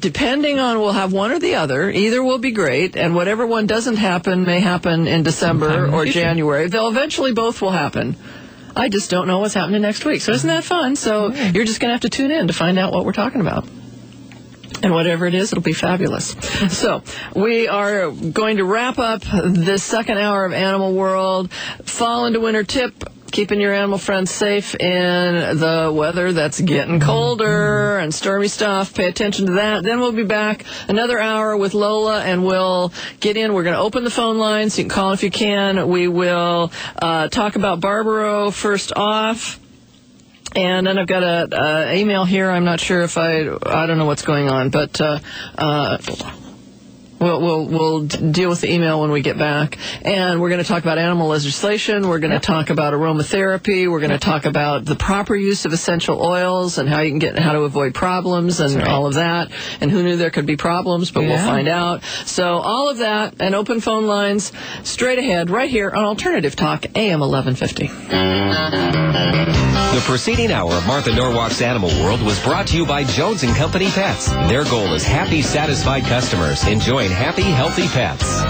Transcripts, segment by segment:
depending on, we'll have one or the other. Either will be great, and whatever one doesn't happen may happen in December or January. They'll eventually both will happen. I just don't know what's happening next week. So isn't that fun? So you're just going to have to tune in to find out what we're talking about. And whatever it is, it'll be fabulous. So we are going to wrap up this second hour of Animal World. Fall into winter tip. Keeping your animal friends safe in the weather that's getting colder and stormy stuff. Pay attention to that. Then we'll be back another hour with Lola, and we'll get in. We're going to open the phone lines. You can call if you can. We will talk about Barbaro first off. And then I've got an email here. I'm not sure if I don't know what's going on, but We'll deal with the email when we get back. And we're going to talk about animal legislation. We're going to talk about aromatherapy. We're going to talk about the proper use of essential oils and how you can how to avoid problems and all of that. And who knew there could be problems, but we'll find out. So all of that and open phone lines straight ahead right here on Alternative Talk, AM 1150. The preceding hour of Martha Norwalk's Animal World was brought to you by Jones & Company Pets. Their goal is happy, satisfied customers enjoying happy, healthy pets.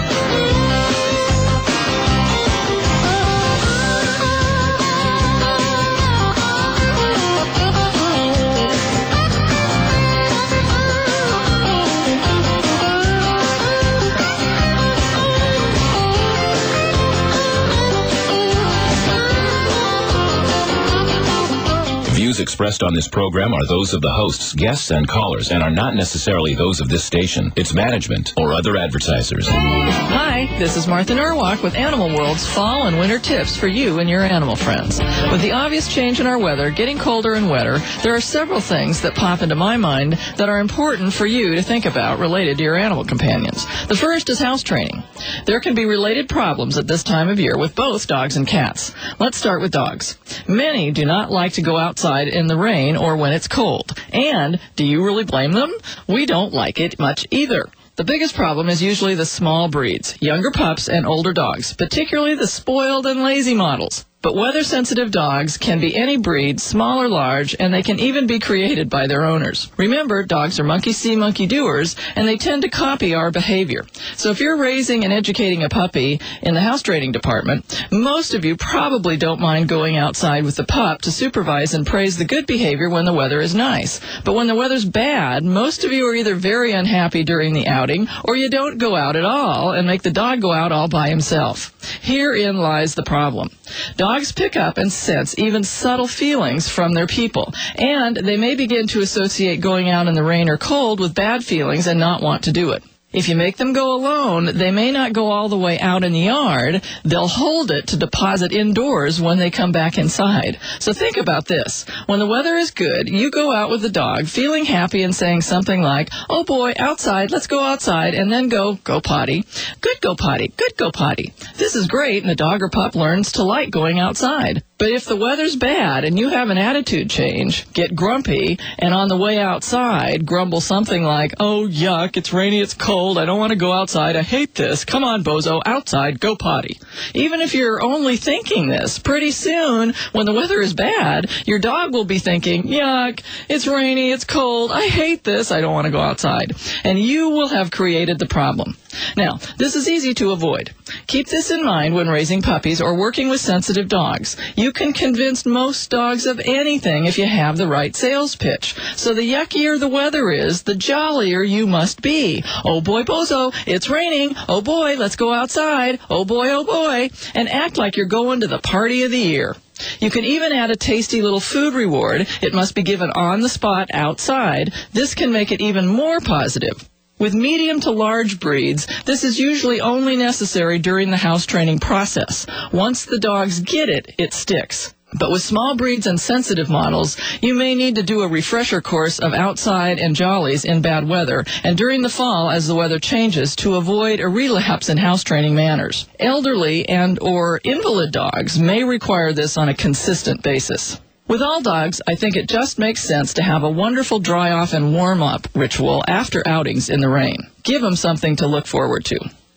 Views expressed on this program are those of the hosts, guests, and callers, and are not necessarily those of this station, its management, or other advertisers. Hi, this is Martha Norwalk with Animal World's fall and winter tips for you and your animal friends. With the obvious change in our weather, getting colder and wetter, there are several things that pop into my mind that are important for you to think about related to your animal companions. The first is house training. There can be related problems at this time of year with both dogs and cats. Let's start with dogs. Many do not like to go outside in the rain or when it's cold. And do you really blame them? We don't like it much either. The biggest problem is usually the small breeds, younger pups and older dogs, particularly the spoiled and lazy models. But weather-sensitive dogs can be any breed, small or large, and they can even be created by their owners. Remember, dogs are monkey-see, monkey-doers, and they tend to copy our behavior. So if you're raising and educating a puppy in the house training department, most of you probably don't mind going outside with the pup to supervise and praise the good behavior when the weather is nice. But when the weather's bad, most of you are either very unhappy during the outing, or you don't go out at all and make the dog go out all by himself. Herein lies the problem. Dogs pick up and sense even subtle feelings from their people, and they may begin to associate going out in the rain or cold with bad feelings and not want to do it. If you make them go alone, they may not go all the way out in the yard. They'll hold it to deposit indoors when they come back inside. So think about this. When the weather is good, you go out with the dog, feeling happy and saying something like, "Oh boy, outside, let's go outside," and then go potty. Good, go potty. Good, go potty. This is great, and the dog or pup learns to like going outside. But if the weather's bad and you have an attitude change, get grumpy, and on the way outside grumble something like, "Oh, yuck, it's rainy, it's cold, I don't want to go outside, I hate this, come on, bozo, outside, go potty." Even if you're only thinking this, pretty soon, when the weather is bad, your dog will be thinking, "Yuck, it's rainy, it's cold, I hate this, I don't want to go outside." And you will have created the problem. Now, this is easy to avoid. Keep this in mind when raising puppies or working with sensitive dogs. You can convince most dogs of anything if you have the right sales pitch. So the yuckier the weather is, the jollier you must be. "Oh boy, bozo, it's raining. Oh boy, let's go outside. Oh boy, and act like you're going to the party of the year. You can even add a tasty little food reward. It must be given on the spot outside. This can make it even more positive. With medium to large breeds, this is usually only necessary during the house training process. Once the dogs get it, it sticks. But with small breeds and sensitive models, you may need to do a refresher course of outside and jollies in bad weather, and during the fall as the weather changes, to avoid a relapse in house training manners. Elderly and or invalid dogs may require this on a consistent basis. With all dogs, I think it just makes sense to have a wonderful dry-off and warm-up ritual after outings in the rain. Give them something to look forward to.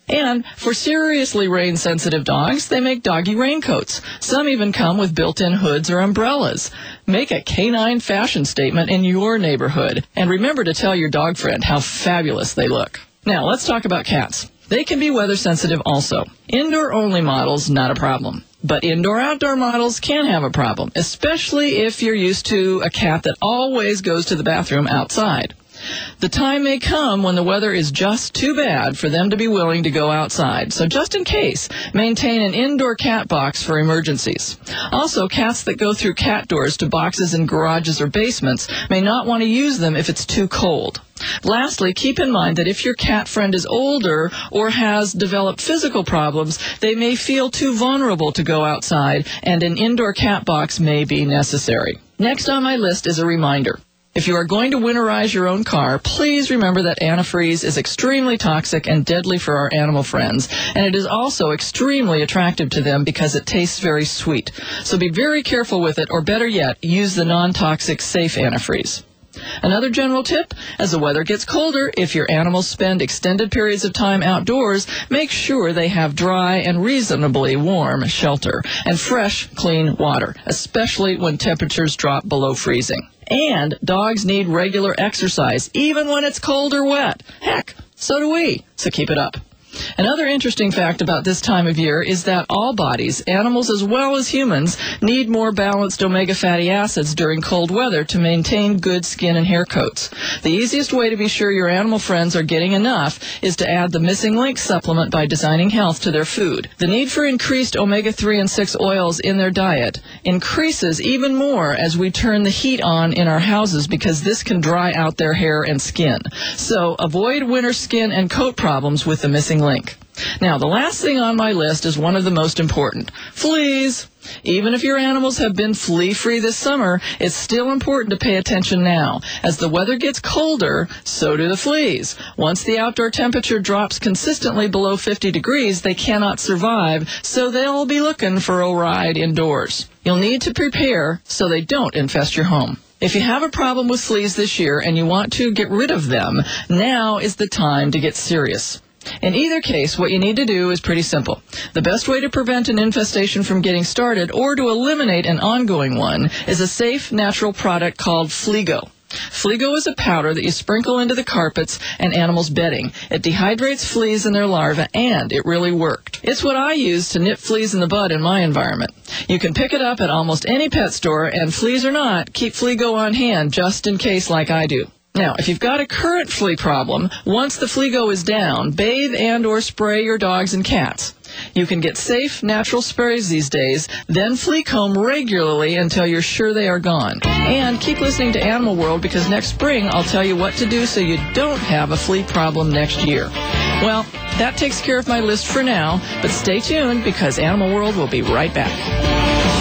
And for seriously rain-sensitive dogs, they make doggy raincoats. Some even come with built-in hoods or umbrellas. Make a canine fashion statement in your neighborhood. And remember to tell your dog friend how fabulous they look. Now, let's talk about cats. They can be weather-sensitive also. Indoor-only models, not a problem. But indoor-outdoor models can have a problem, especially if you're used to a cat that always goes to the bathroom outside. The time may come when the weather is just too bad for them to be willing to go outside. So just in case, maintain an indoor cat box for emergencies. Also, cats that go through cat doors to boxes in garages or basements may not want to use them if it's too cold. Lastly, keep in mind that if your cat friend is older or has developed physical problems, they may feel too vulnerable to go outside, and an indoor cat box may be necessary. Next on my list is a reminder. If you are going to winterize your own car, please remember that antifreeze is extremely toxic and deadly for our animal friends, and it is also extremely attractive to them because it tastes very sweet. So be very careful with it, or better yet, use the non-toxic safe antifreeze. Another general tip, as the weather gets colder, if your animals spend extended periods of time outdoors, make sure they have dry and reasonably warm shelter and fresh, clean water, especially when temperatures drop below freezing. And dogs need regular exercise, even when it's cold or wet. Heck, so do we, so keep it up. Another interesting fact about this time of year is that all bodies, animals as well as humans, need more balanced omega fatty acids during cold weather to maintain good skin and hair coats. The easiest way to be sure your animal friends are getting enough is to add the Missing Link supplement by Designing Health to their food. The need for increased omega-3 and 6 oils in their diet increases even more as we turn the heat on in our houses because this can dry out their hair and skin. So avoid winter skin and coat problems with the Missing Link. Now, the last thing on my list is one of the most important. Fleas. Even if your animals have been flea-free this summer, it's still important to pay attention now. As the weather gets colder, so do the fleas. Once the outdoor temperature drops consistently below 50 degrees, they cannot survive, so they'll be looking for a ride indoors. You'll need to prepare so they don't infest your home. If you have a problem with fleas this year and you want to get rid of them, now is the time to get serious. In either case, what you need to do is pretty simple. The best way to prevent an infestation from getting started or to eliminate an ongoing one is a safe, natural product called Fleego. Fleego is a powder that you sprinkle into the carpets and animals' bedding. It dehydrates fleas and their larvae, and it really worked. It's what I use to nip fleas in the bud in my environment. You can pick it up at almost any pet store, and fleas or not, keep Fleego on hand just in case like I do. Now, if you've got a current flea problem, once the Fleego is down, bathe and or spray your dogs and cats. You can get safe, natural sprays these days, then flea comb regularly until you're sure they are gone. And keep listening to Animal World because next spring I'll tell you what to do so you don't have a flea problem next year. Well, that takes care of my list for now, but stay tuned because Animal World will be right back.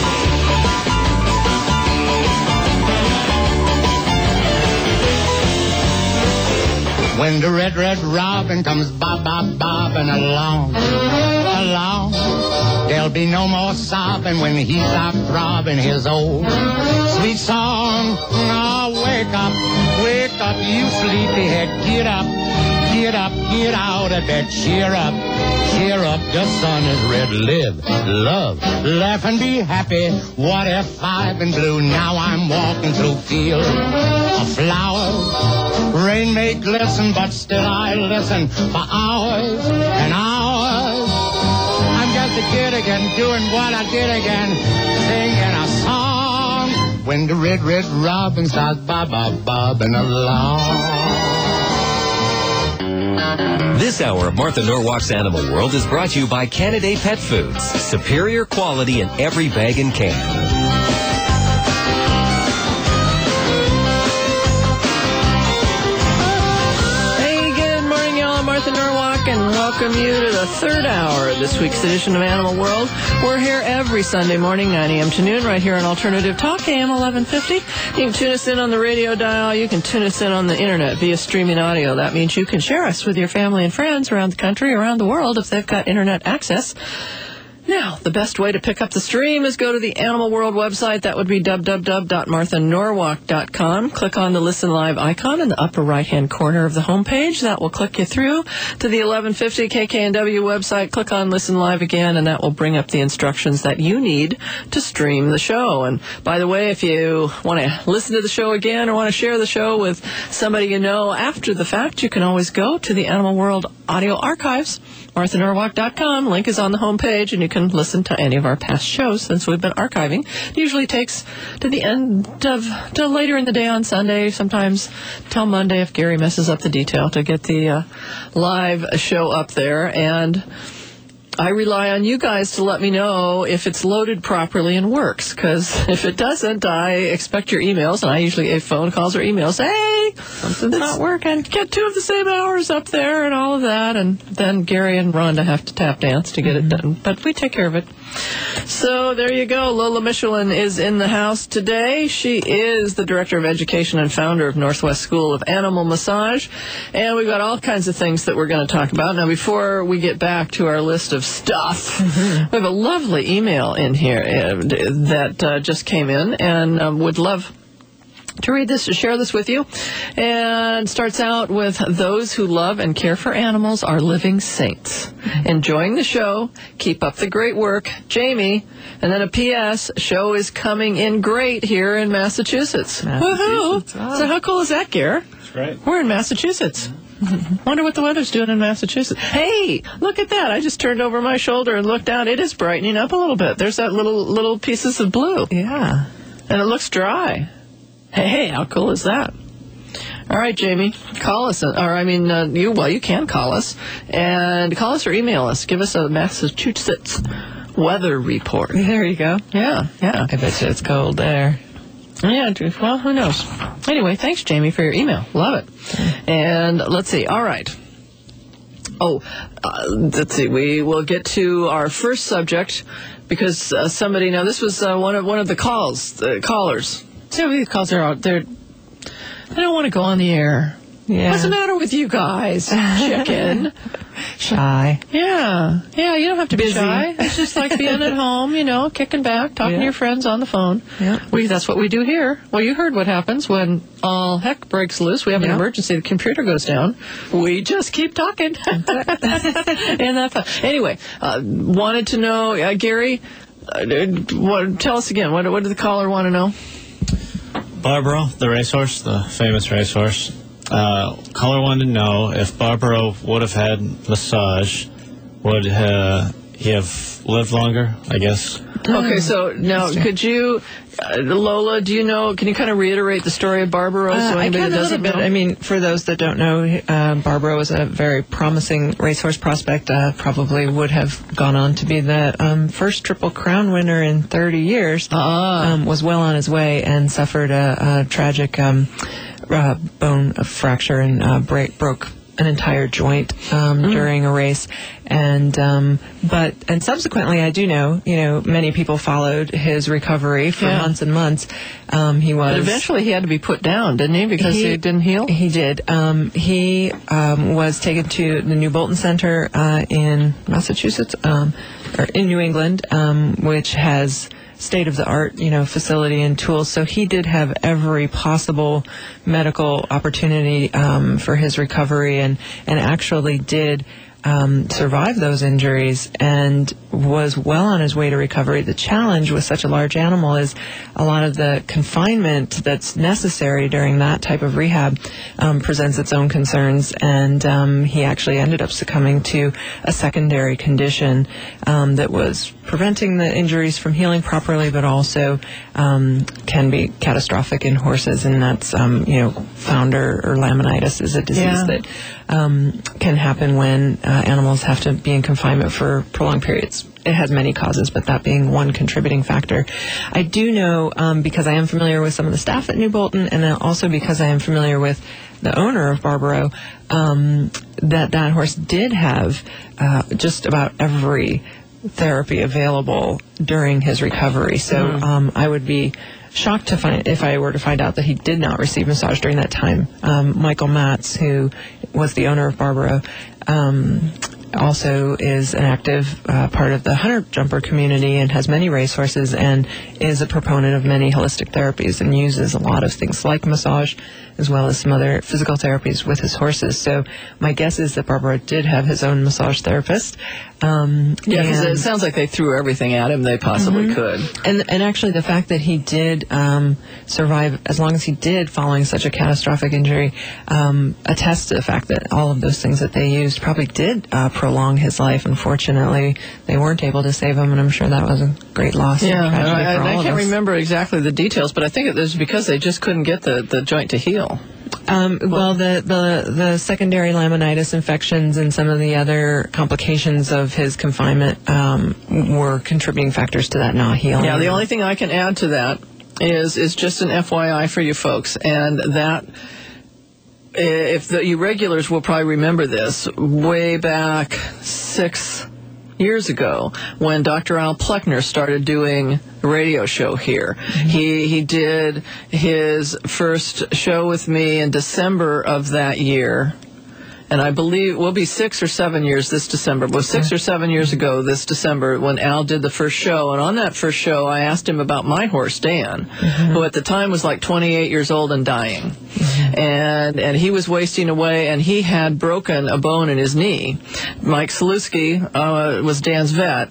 When the red, red robin comes bobbing along, there'll be no more sobbing when he's out throbbing his old sweet song. Now wake up, you sleepyhead, get up, get out of bed, cheer up, the sun is red, live, love, laugh and be happy. What if I've been blue? Now I'm walking through fields of flowers. Rain may glisten, but still I listen for hours and hours. I'm just a kid again, doing what I did again, singing a song. When the red, red robin starts bobbing along. This hour of Martha Norwalk's Animal World is brought to you by Canada Pet Foods. Superior quality in every bag and can. And welcome you to the third hour of this week's edition of Animal World. We're here every Sunday morning, 9 a.m. to noon, right here on Alternative Talk, AM 1150. You can tune us in on the radio dial. You can tune us in on the internet via streaming audio. That means you can share us with your family and friends around the country, around the world, if they've got internet access. Now, the best way to pick up the stream is go to the Animal World website. That would be www.marthanorwalk.com. Click on the Listen Live icon in the upper right-hand corner of the homepage. That will click you through to the 1150 KKNW website. Click on Listen Live again, and that will bring up the instructions that you need to stream the show. And by the way, if you want to listen to the show again or want to share the show with somebody you know after the fact, you can always go to the Animal World audio archives, MarthaNorwalk.com. Link is on the homepage, and you can listen to any of our past shows since we've been archiving. It usually takes to the end of, to later in the day on Sunday, sometimes till Monday if Gary messes up the detail, to get the live show up there. And I rely on you guys to let me know if it's loaded properly and works, because if it doesn't, I expect your emails, and I usually get phone calls or emails. Hey, something's not working. Get 2 of the same hours up there and all of that, and then Gary and Rhonda have to tap dance to get it done. But we take care of it. So there you go. Lola Michelin is in the house today. She is the Director of Education and founder of Northwest School of Animal Massage. And we've got all kinds of things that we're going to talk about. Now, before we get back to our list of stuff, we have a lovely email in here that just came in, and would love to read this, to share this with you. And starts out with, those who love and care for animals are living saints. Enjoying the show. Keep up the great work. Jamie. And then a P.S. Show is coming in great here in Massachusetts. Woohoo! Wow. So how cool is that, Gare? That's great. We're in Massachusetts. Wonder what the weather's doing in Massachusetts. Hey, look at that. I just turned over my shoulder and looked down. It is brightening up a little bit. There's that little pieces of blue. Yeah. And it looks dry. Hey, how cool is that? All right, Jamie, call us, you can call us, and call us or email us. Give us a Massachusetts weather report. There you go. Yeah. I bet you it's cold there. Yeah, well, who knows? Anyway, thanks, Jamie, for your email. Love it. And let's see. All right. Let's see. We will get to our first subject because somebody. Now, this was one of the callers. So these calls are out. They don't want to go on the air. Yeah. What's the matter with you guys? Chicken. Shy. Yeah, you don't have to be shy. It's just like being at home, kicking back, talking to your friends on the phone. Yeah. That's what we do here. Well, you heard what happens when all heck breaks loose. We have an emergency. The computer goes down. We just keep talking. And that's fun. Anyway, wanted to know, Gary, tell us again. What did the caller want to know? Barbaro, the racehorse, the famous racehorse. Caller wanted to know if Barbaro would have had massage, would he have lived longer, I guess? Okay, so now could you, Lola, do you know, can you kind of reiterate the story of Barbaro so anybody that doesn't know? I mean, for those that don't know, Barbaro was a very promising racehorse prospect, probably would have gone on to be the first Triple Crown winner in 30 years, was well on his way and suffered a tragic bone fracture and broke an entire joint during a race, and subsequently, I do know, many people followed his recovery for months and months. But eventually he had to be put down, didn't he? Because he didn't heal. He did. He was taken to the New Bolton Center in Massachusetts, or in New England, which has state-of-the-art, facility and tools. So he did have every possible medical opportunity for his recovery, and actually did survive those injuries and was well on his way to recovery. The challenge with such a large animal is a lot of the confinement that's necessary during that type of rehab presents its own concerns, and he actually ended up succumbing to a secondary condition that was preventing the injuries from healing properly, but also can be catastrophic in horses, and that's founder or laminitis is a disease that can happen when animals have to be in confinement for prolonged periods. It has many causes, but that being one contributing factor. I do know, because I am familiar with some of the staff at New Bolton, and then also because I am familiar with the owner of Barbaro, that horse did have just about every therapy available during his recovery. So I would be shocked to find, if I were to find out that he did not receive massage during that time. Michael Matz, who was the owner of Barbaro, also is an active part of the hunter jumper community and has many racehorses and is a proponent of many holistic therapies and uses a lot of things like massage as well as some other physical therapies with his horses. So my guess is that Barbaro did have his own massage therapist. Because it sounds like they threw everything at him they possibly could. And actually the fact that he did survive as long as he did following such a catastrophic injury attests to the fact that all of those things that they used probably did prolong his life. Unfortunately, they weren't able to save him, and I'm sure that was a great loss. Yeah, and tragedy for all I of can't us. remember exactly the details, but I think it was because they just couldn't get the joint to heal. Well, the secondary laminitis infections and some of the other complications of his confinement were contributing factors to that not healing. Yeah, the only thing I can add to that is just an FYI for you folks, and that if you regulars will probably remember this, way back 6 years ago when Dr. Al Pluckner started doing a radio show here. He did his first show with me in December of that year. And I believe it will be 6 or 7 years this December. It was 6 or 7 years ago this December when Al did the first show. And on that first show, I asked him about my horse, Dan, who at the time was like 28 years old and dying. And he was wasting away, and he had broken a bone in his knee. Mike Saluski was Dan's vet.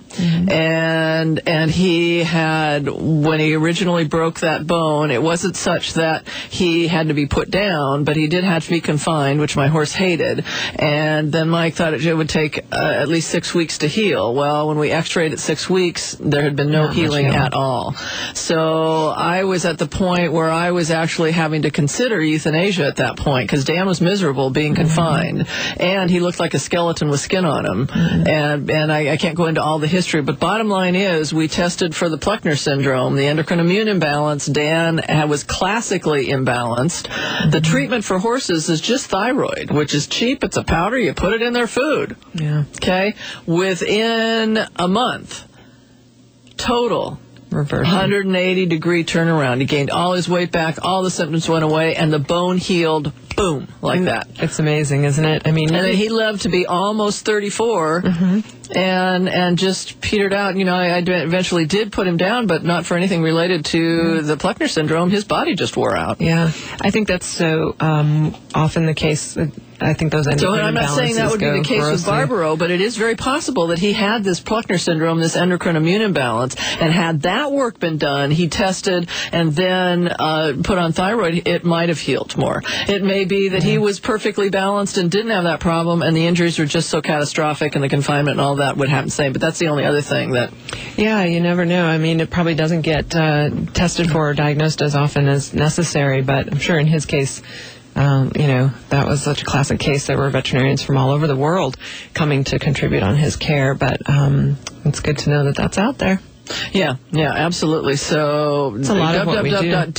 And he had, when he originally broke that bone, it wasn't such that he had to be put down, but he did have to be confined, which my horse hated. And then Mike thought it would take at least 6 weeks to heal. Well, when we x-rayed at 6 weeks, there had been no healing at all. So I was at the point where I was actually having to consider euthanasia at that point because Dan was miserable being confined. And he looked like a skeleton with skin on him. And I can't go into all the history, but bottom line is we tested for the Pluckner syndrome, the endocrine immune imbalance. Dan was classically imbalanced. The treatment for horses is just thyroid, which is cheap. It's a powder. You put it in their food. Yeah. Okay? Within a month, total, Reversion. 180-degree turnaround. He gained all his weight back, all the symptoms went away, and the bone healed, boom, like that. It's amazing, isn't it? I mean, And then he lived to be almost 34 and just petered out. You know, I eventually did put him down, but not for anything related to the Pluckner syndrome. His body just wore out. yeah, I think that's so often the case. I think those So I'm not saying that would be the case with grossly. Barbaro, but it is very possible that he had this Pluckner syndrome, this endocrine immune imbalance, and had that work been done, he tested and then put on thyroid, it might have healed more. It may be that he was perfectly balanced and didn't have that problem, and the injuries were just so catastrophic, and the confinement and all that would happen the same. But that's the only other thing that... Yeah, you never know. I mean, it probably doesn't get tested for or diagnosed as often as necessary, but I'm sure in his case... that was such a classic case. There were veterinarians from all over the world coming to contribute on his care, but it's good to know that that's out there. Yeah, absolutely. So It's a lot of what we do.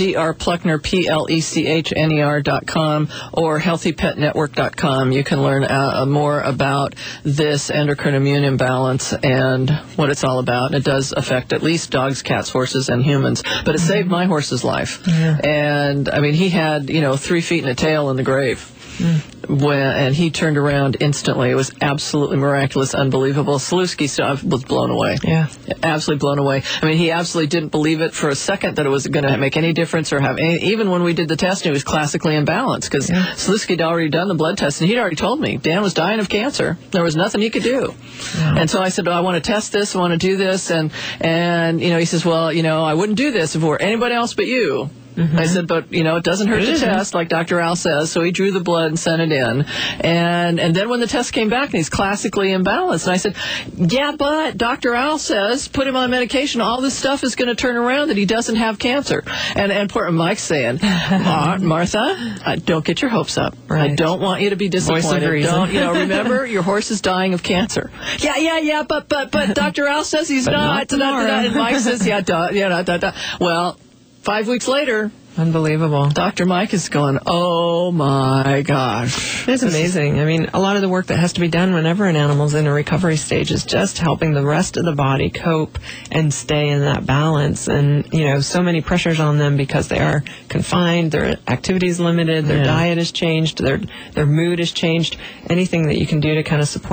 www.drpluckner.com or healthypetnetwork.com. You can learn more about this endocrine immune imbalance and what it's all about. And it does affect at least dogs, cats, horses, and humans. But it saved my horse's life. Yeah. And, I mean, he had, 3 feet and a tail in the grave. And he turned around instantly. It was absolutely miraculous, unbelievable. Saluski was blown away. Yeah. Absolutely blown away. I mean, he absolutely didn't believe it for a second that it was going to make any difference or have any. Even when we did the testing, he was classically imbalanced because Saluski had already done the blood test and he'd already told me Dan was dying of cancer. There was nothing he could do. Yeah. And so I said, I want to test this. I want to do this. And he says, well, I wouldn't do this if it were anybody else but you. I said, but, it doesn't hurt to test, like Dr. Al says. So he drew the blood and sent it in. And then when the test came back, and he's classically imbalanced, and I said, yeah, but Dr. Al says, put him on medication. All this stuff is going to turn around that he doesn't have cancer. And poor Mike's saying, Martha, don't get your hopes up. Right. I don't want you to be disappointed. Voice of reason. Don't, remember, your horse is dying of cancer. Yeah, but Dr. Al says he's not. And Mike says, Well, 5 weeks later, Unbelievable. Dr. Mike is going, oh my gosh. It's amazing. I mean, a lot of the work that has to be done whenever an animal's in a recovery stage is just helping the rest of the body cope and stay in that balance. And, so many pressures on them because they are confined, their activity is limited, their diet has changed, their mood has changed. Anything that you can do to kind of support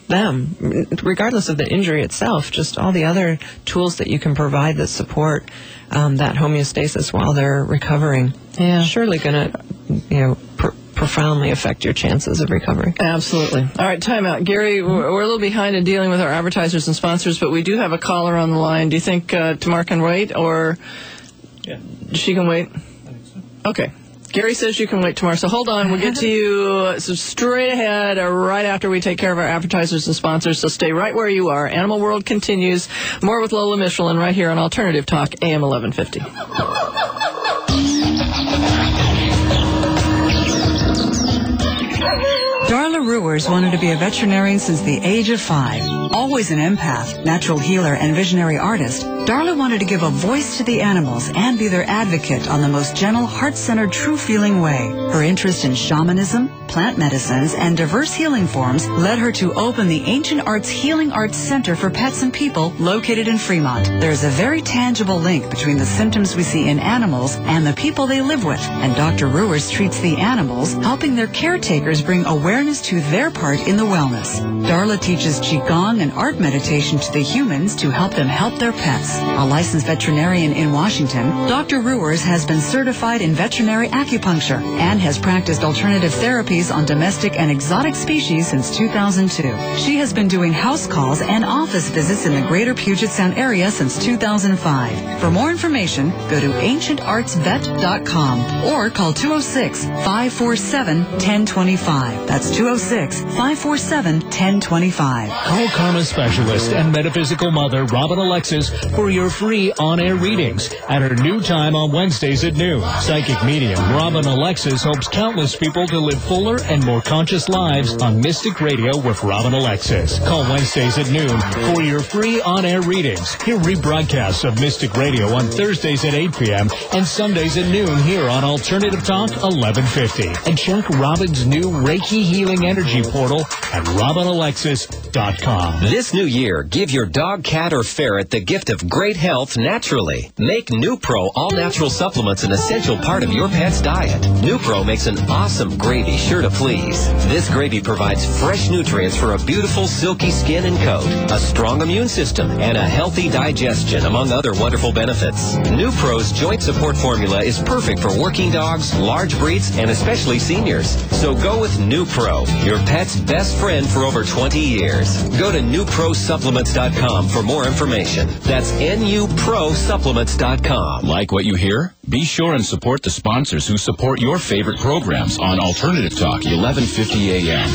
them, regardless of the injury itself, just all the other tools that you can provide that support that homeostasis while they're recovering. Yeah. Surely going to, profoundly affect your chances of recovery. Absolutely. All right, time out. Gary, we're a little behind in dealing with our advertisers and sponsors, but we do have a caller on the line. Do you think Tamar can wait, or she can wait? I think so. Okay. Gary says you can wait, Tamar. So hold on. We'll get to you straight ahead right after we take care of our advertisers and sponsors. So stay right where you are. Animal World continues. More with Lola Michelin right here on Alternative Talk, AM 1150. Darla Ruwers wanted to be a veterinarian since the age of 5. Always an empath, natural healer, and visionary artist, Darla wanted to give a voice to the animals and be their advocate on the most gentle, heart-centered, true-feeling way. Her interest in shamanism, plant medicines, and diverse healing forms led her to open the Ancient Arts Healing Arts Center for Pets and People located in Fremont. There is a very tangible link between the symptoms we see in animals and the people they live with, and Dr. Ruwers treats the animals, helping their caretakers bring awareness to their part in the wellness. Darla teaches Qigong and art meditation to the humans to help them help their pets. A licensed veterinarian in Washington, Dr. Ruwers has been certified in veterinary acupuncture and has practiced alternative therapies on domestic and exotic species since 2002. She has been doing house calls and office visits in the greater Puget Sound area since 2005. For more information, go to ancientartsvet.com or call 206-547-1025. That's 206-547-1025. Call Karma Specialist and Metaphysical Mother Robin Alexis for your free on-air readings at her new time on Wednesdays at noon. Psychic medium Robin Alexis hopes countless people to live fuller and more conscious lives on Mystic Radio with Robin Alexis. Call Wednesdays at noon for your free on-air readings. Hear rebroadcasts of Mystic Radio on Thursdays at 8 p.m. and Sundays at noon here on Alternative Talk 1150. And check Robin's new Reiki Healing Energy portal at RobinAlexis.com. This new year, give your dog, cat, or ferret the gift of great health naturally. Make NuPro all-natural supplements an essential part of your pet's diet. NuPro makes an awesome gravy sure to please. This gravy provides fresh nutrients for a beautiful, silky skin and coat, a strong immune system, and a healthy digestion, among other wonderful benefits. NuPro's joint support formula is perfect for working dogs, large breeds, and especially seniors. So go with NuPro, your pet's best friend for over 20 years. Go to NuProSupplements.com for more information. That's NuProSupplements.com. Like what you hear? Be sure and support the sponsors who support your favorite programs on Alternative Talk 1150 AM.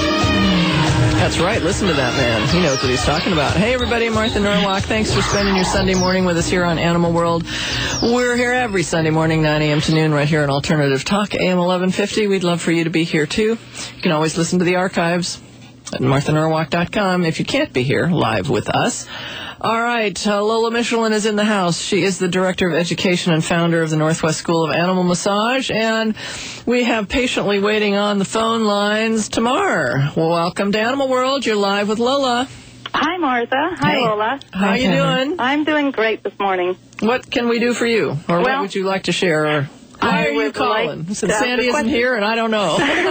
That's right. Listen to that man. He knows what he's talking about. Hey, everybody. I'm Martha Norwalk. Thanks for spending your Sunday morning with us here on Animal World. We're here every Sunday morning, 9 a.m. to noon, right here on Alternative Talk, AM 1150. We'd love for you to be here, too. You can always listen to the archives at MarthaNorwalk.com if you can't be here live with us. All right, Lola Michelin is in the house. She is the Director of Education and founder of the Northwest School of Animal Massage, and we have patiently waiting on the phone lines Tamar. Well, welcome to Animal World. You're live with Lola. Hi, Martha. Hi, hey. Lola. How you doing? I'm doing great this morning. What can we do for you, or what would you like to share? Or why are you calling? Since Sandy isn't here, and I don't know.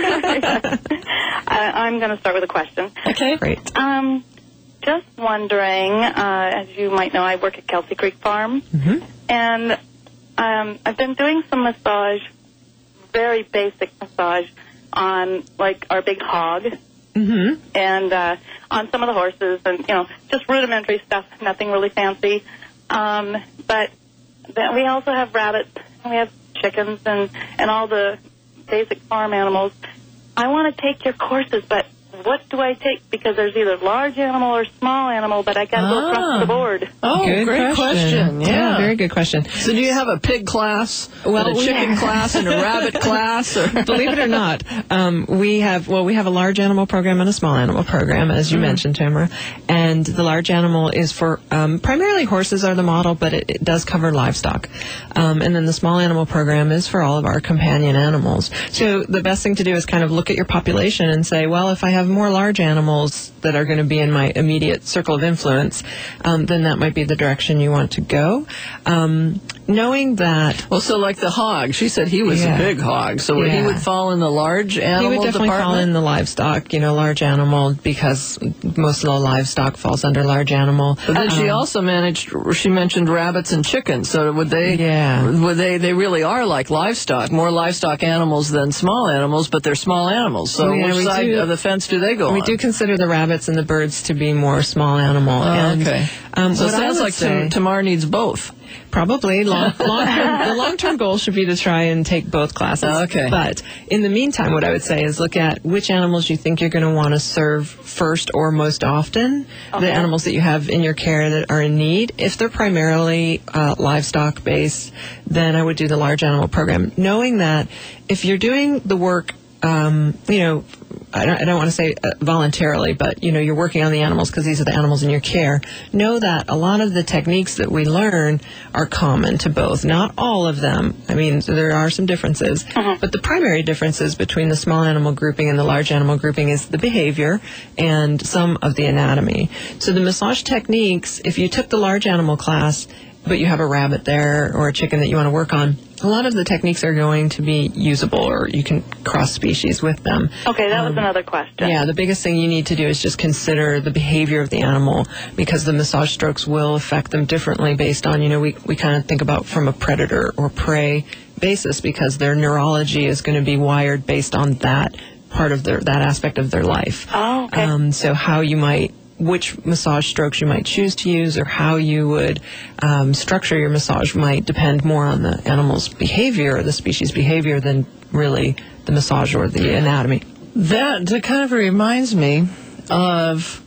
I'm going to start with a question. Okay, great. Just wondering, as you might know, I work at Kelsey Creek Farm, and I've been doing some massage, very basic massage, on, like, our big hog, and on some of the horses, and, just rudimentary stuff, nothing really fancy. But then we also have rabbits, and we have chickens, and all the basic farm animals. I want to take your courses, but what do I take? Because there's either large animal or small animal, but I got to go across the board. Oh, great question. Yeah, very good question. So do you have a pig class, and a chicken class, and a rabbit class? Or? Believe it or not, we have a large animal program and a small animal program, as you mentioned, Tamara. And the large animal is for primarily horses are the model, but it does cover livestock. And then the small animal program is for all of our companion animals. So the best thing to do is kind of look at your population and say, well, if I have more large animals that are going to be in my immediate circle of influence, then that might be the direction you want to go. Knowing that... Well, so like the hog, she said he was a big hog, so he would fall in the large animal He would definitely department? fall in the livestock, large animal, because most of the livestock falls under large animal. But then she also mentioned rabbits and chickens, so would they, they really are like livestock, more livestock animals than small animals, but they're small animals, so which side of the fence do they go on? We do consider the rabbits and the birds to be more small animal. Okay. So it sounds like Tamar needs both. Probably. The long-term goal should be to try and take both classes. Okay. But in the meantime, what I would say is look at which animals you think you're going to want to serve first or most often, the animals that you have in your care that are in need. If they're primarily livestock-based, then I would do the large animal program, knowing that if you're doing the work, I don't want to say voluntarily, but, you're working on the animals because these are the animals in your care. Know that a lot of the techniques that we learn are common to both. Not all of them. I mean, there are some differences. But the primary differences between the small animal grouping and the large animal grouping is the behavior and some of the anatomy. So the massage techniques, if you took the large animal class, but you have a rabbit there or a chicken that you want to work on, a lot of the techniques are going to be usable, or you can cross species with them. Okay, that was another question. Yeah, the biggest thing you need to do is just consider the behavior of the animal, because the massage strokes will affect them differently based on, we kind of think about from a predator or prey basis, because their neurology is going to be wired based on that part of that aspect of their life. Oh, okay. So which massage strokes you might choose to use, or how you would structure your massage might depend more on the animal's behavior or the species' behavior than really the massage or the anatomy. That kind of reminds me of,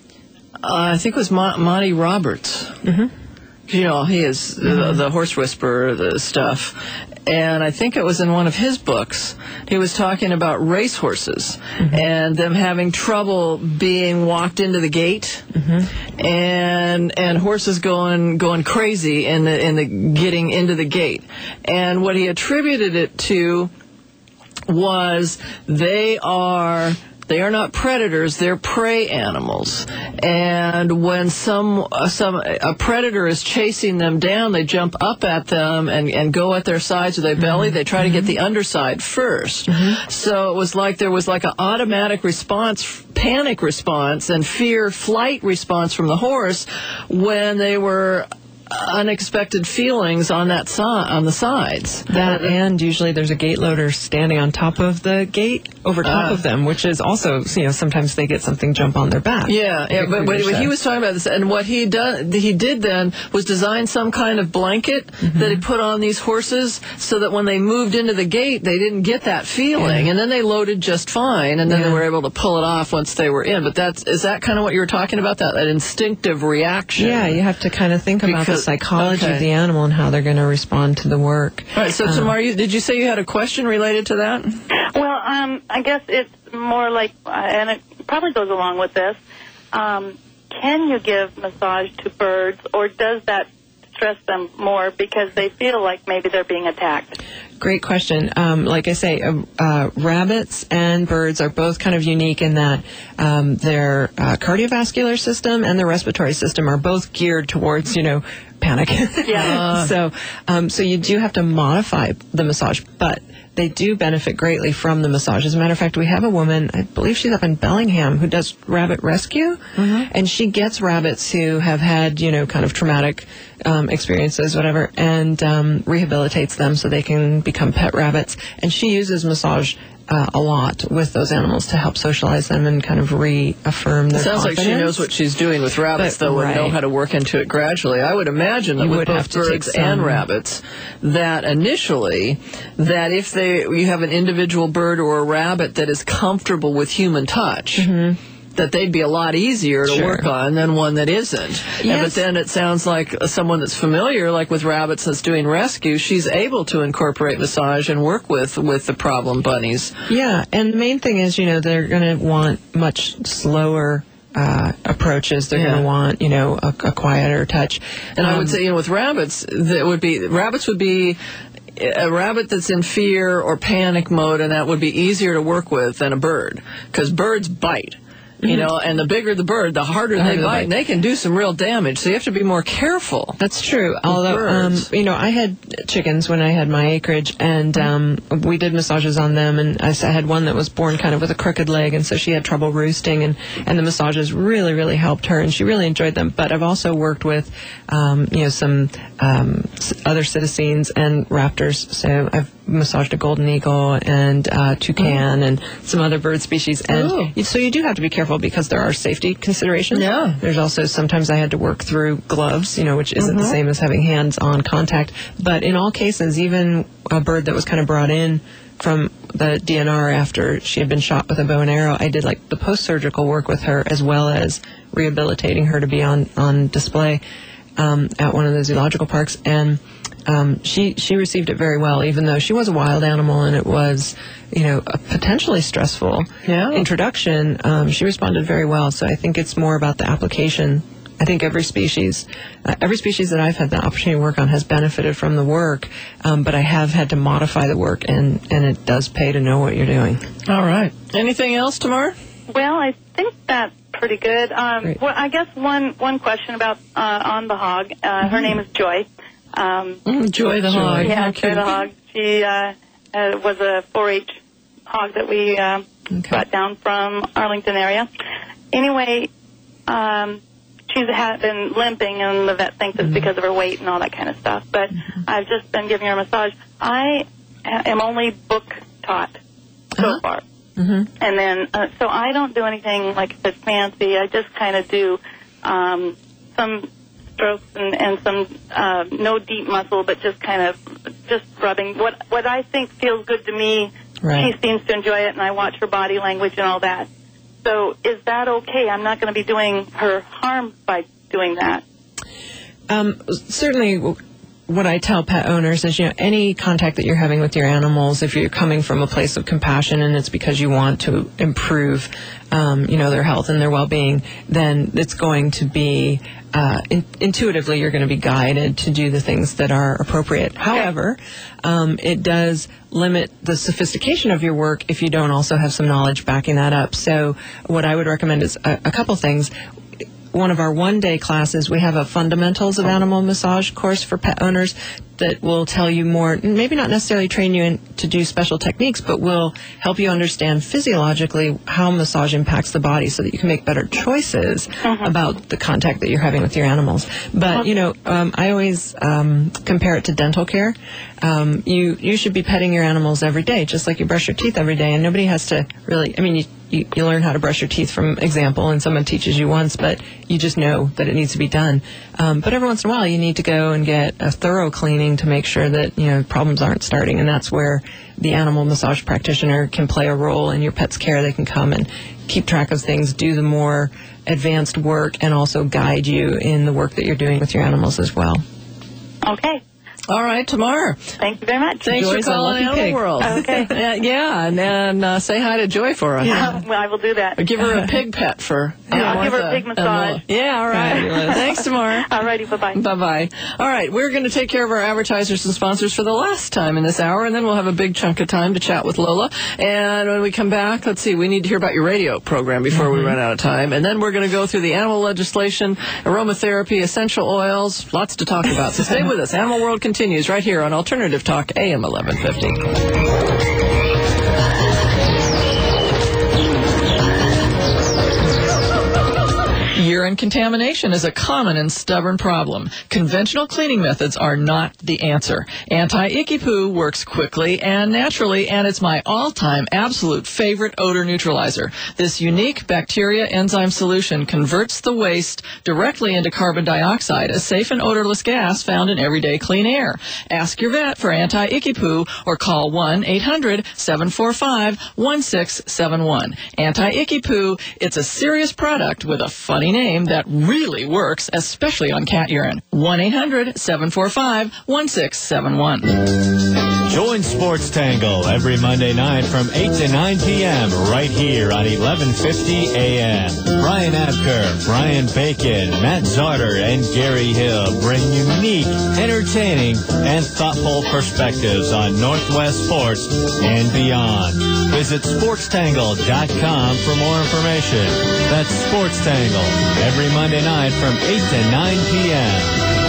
I think it was Monty Roberts. Mm-hmm. He is the horse whisperer, the stuff. And I think it was in one of his books. He was talking about racehorses and them having trouble being walked into the gate, and horses going crazy in the getting into the gate. And what he attributed it to was they are not predators, they're prey animals. And when a predator is chasing them down, they jump up at them and go at their sides or their belly. They try to get the underside first. So it was like there was like an automatic response, panic response, and flight response from the horse when they were unexpected feelings on the sides. That, and usually there's a gate loader standing on top of the gate, over top of them, which is also, sometimes they get something jump on their back. But he was talking about this, and what he did then was design some kind of blanket that he put on these horses so that when they moved into the gate, they didn't get that feeling, and then they loaded just fine, and then they were able to pull it off once they were in. But is that kind of what you were talking about, that instinctive reaction? Yeah, you have to kind of think about the psychology of the animal and how they're going to respond to the work. All right, so Tamar, did you say you had a question related to that? Well, I guess it's more like, and it probably goes along with this, can you give massage to birds, or does that stress them more because they feel like maybe they're being attacked? Great question. Like I say, rabbits and birds are both kind of unique in that their cardiovascular system and their respiratory system are both geared towards, panic. Yeah. So you do have to modify the massage, but they do benefit greatly from the massage. As a matter of fact, we have a woman, I believe she's up in Bellingham, who does rabbit rescue, and she gets rabbits who have had, kind of traumatic experiences, whatever, and rehabilitates them so they can become pet rabbits. And she uses massage a lot with those animals to help socialize them and kind of reaffirm their Sounds confidence. like she knows what she's doing with rabbits, though, and know how to work into it gradually. I would imagine that with both birds and rabbits, that initially, that if you have an individual bird or a rabbit that is comfortable with human touch, that they'd be a lot easier to work on than one that isn't. Yes. But then it sounds like someone that's familiar, like with rabbits that's doing rescue, she's able to incorporate massage and work with the problem bunnies. Yeah, and the main thing is, they're going to want much slower approaches. They're going to want, a quieter touch. And I would say, with rabbits, rabbits would be a rabbit that's in fear or panic mode, and that would be easier to work with than a bird, because birds bite. You know, and the bigger the bird, the harder they bite, and they can do some real damage. So you have to be more careful. That's true. Although, you know, I had chickens when I had my acreage, and we did massages on them. And I had one that was born kind of with a crooked leg, and so she had trouble roosting, and the massages really, really helped her, and she really enjoyed them. But I've also worked with, you know, some other cetaceans and raptors. So I've massaged a golden eagle and toucan and some other bird species. And so you do have to be careful, because there are safety considerations. Yeah. There's also sometimes I had to work through gloves, you know, which isn't the same as having hands-on contact. But in all cases, even a bird that was kind of brought in from the DNR after she had been shot with a bow and arrow, I did like the post-surgical work with her, as well as rehabilitating her to be on display at one of the zoological parks. And she received it very well, even though she was a wild animal and it was, you know, a potentially stressful introduction. She responded very well. So I think it's more about the application. I think every species that I've had the opportunity to work on has benefited from the work, but I have had to modify the work, and it does pay to know what you're doing. All right. Anything else, Tamar? Well, I think that's pretty good. Well, I guess one question about on the hog. Her name is Joy. Joy the hog. Yeah, Joy the hog. She was a 4-H hog that we brought down from Arlington area. Anyway, she's been limping, and the vet thinks it's because of her weight and all that kind of stuff. But I've just been giving her a massage. I am only book taught so far. And then, so I don't do anything like if it's fancy. I just kind of do some strokes and some no deep muscle, but just kind of just rubbing. What I think feels good to me, she seems to enjoy it, and I watch her body language and all that. So is that okay? I'm not going to be doing her harm by doing that. Certainly, what I tell pet owners is, you know, any contact that you're having with your animals, if you're coming from a place of compassion and it's because you want to improve, you know, their health and their well-being, then it's going to be intuitively you're going to be guided to do the things that are appropriate. However, it does limit the sophistication of your work if you don't also have some knowledge backing that up. So what I would recommend is a couple things. One of our one-day classes, we have a fundamentals of animal massage course for pet owners that will tell you more, maybe not necessarily train you to do special techniques, but will help you understand physiologically how massage impacts the body so that you can make better choices about the contact that you're having with your animals. But, you know, I always compare it to dental care. You should be petting your animals every day, just like you brush your teeth every day, and nobody has to really, I mean, you learn how to brush your teeth from example, and someone teaches you once, but you just know that it needs to be done. But every once in a while, you need to go and get a thorough cleaning to make sure that, you know, problems aren't starting, and that's where the animal massage practitioner can play a role in your pet's care. They can come and keep track of things, do the more advanced work, and also guide you in the work that you're doing with your animals as well. Okay. All right, Tamar. Thank you very much. Thanks Joy's for calling Animal pig. World. Okay. and say hi to Joy for us. Well, I will do that. Give her a pig pet for I'll give her a pig massage. Yeah, all right. Thanks, Tamar. All righty, bye-bye. Bye-bye. All right, we're going to take care of our advertisers and sponsors for the last time in this hour, and then we'll have a big chunk of time to chat with Lola. And when we come back, let's see, we need to hear about your radio program before we run out of time. And then we're going to go through the animal legislation, aromatherapy, essential oils, lots to talk about. So stay with us. Animal World continues right here on Alternative Talk, AM 1150. Urine contamination is a common and stubborn problem. Conventional cleaning methods are not the answer. Anti-Icky Poo works quickly and naturally, and it's my all-time absolute favorite odor neutralizer. This unique bacteria enzyme solution converts the waste directly into carbon dioxide, a safe and odorless gas found in everyday clean air. Ask your vet for Anti-Icky Poo or call 1-800-745-1671. Anti-Icky Poo, it's a serious product with a funny name that really works, especially on cat urine. 1-800-745-1671. Join Sports Tangle every Monday night from 8 to 9 p.m. right here on 1150 a.m. Brian Abker, Brian Bacon, Matt Zarder, and Gary Hill bring unique, entertaining, and thoughtful perspectives on Northwest sports and beyond. Visit SportsTangle.com for more information. That's Sports Tangle every Monday night from 8 to 9 p.m.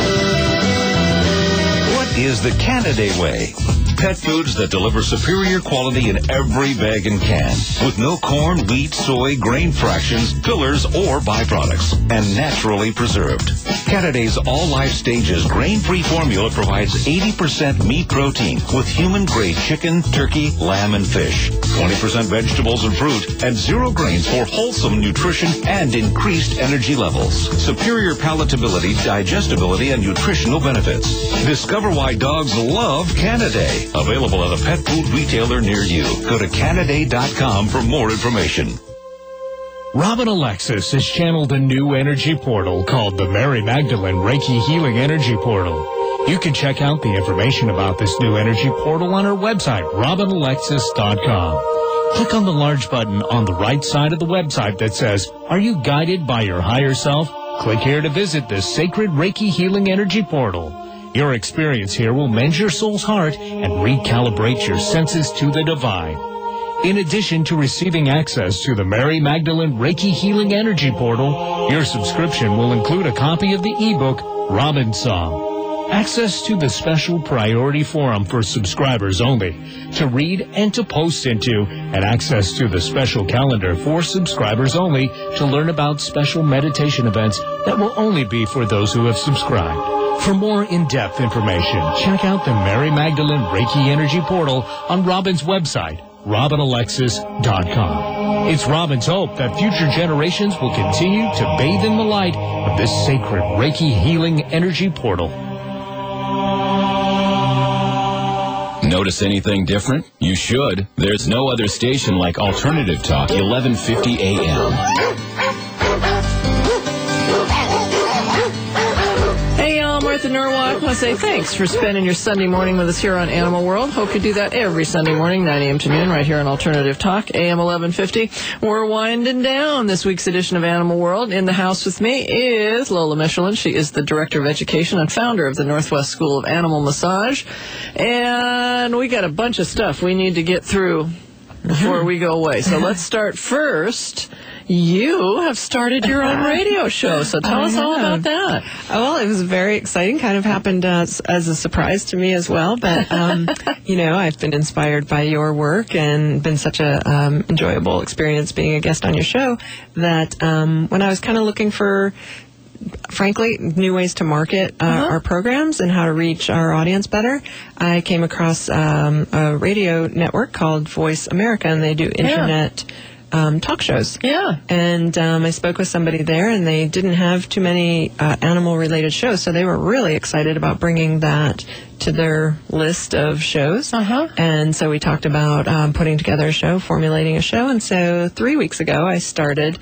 What is the Canaday way? Pet foods that deliver superior quality in every bag and can, with no corn, wheat, soy, grain fractions, fillers, or byproducts, and naturally preserved. Canaday's All Life Stages grain-free formula provides 80% meat protein with human-grade chicken, turkey, lamb, and fish, 20% vegetables and fruit, and 0 grains for wholesome nutrition and increased energy levels. Superior palatability, digestibility, and nutritional benefits. Discover why dogs love Canaday. Available at a pet food retailer near you. Go to Canaday.com for more information. Robin Alexis has channeled a new energy portal called the Mary Magdalene Reiki Healing Energy Portal. You can check out the information about this new energy portal on her website, RobinAlexis.com. Click on the large button on the right side of the website that says, "Are you guided by your higher self?" Click here to visit this sacred Reiki Healing Energy Portal. Your experience here will mend your soul's heart and recalibrate your senses to the divine. In addition to receiving access to the Mary Magdalene Reiki Healing Energy Portal, your subscription will include a copy of the ebook, Robin Song. Access to the special priority forum for subscribers only, to read and to post into, and access to the special calendar for subscribers only to learn about special meditation events that will only be for those who have subscribed. For more in-depth information, check out the Mary Magdalene Reiki Energy Portal on Robin's website, RobinAlexis.com. It's Robin's hope that future generations will continue to bathe in the light of this sacred Reiki Healing Energy Portal. Notice anything different? You should. There's no other station like Alternative Talk 1150 AM. Martha Norwalk, I want to say thanks for spending your Sunday morning with us here on Animal World. Hope you do that every Sunday morning, 9 a.m. to noon, right here on Alternative Talk, AM 1150. We're winding down this week's edition of Animal World. In the house with me is Lola Michelin. She is the Director of Education and founder of the Northwest School of Animal Massage. And we got a bunch of stuff we need to get through before we go away. So let's start first. You have started your own radio show, so tell us all about that. Well, it was very exciting. Kind of happened as a surprise to me as well. But, you know, I've been inspired by your work and been such a enjoyable experience being a guest on your show that when I was kind of looking for, frankly, new ways to market our programs and how to reach our audience better, I came across a radio network called Voice America, and they do internet talk shows. Yeah. And I spoke with somebody there, and they didn't have too many animal-related shows, so they were really excited about bringing that to their list of shows. And so we talked about putting together a show, formulating a show, and so 3 weeks ago I started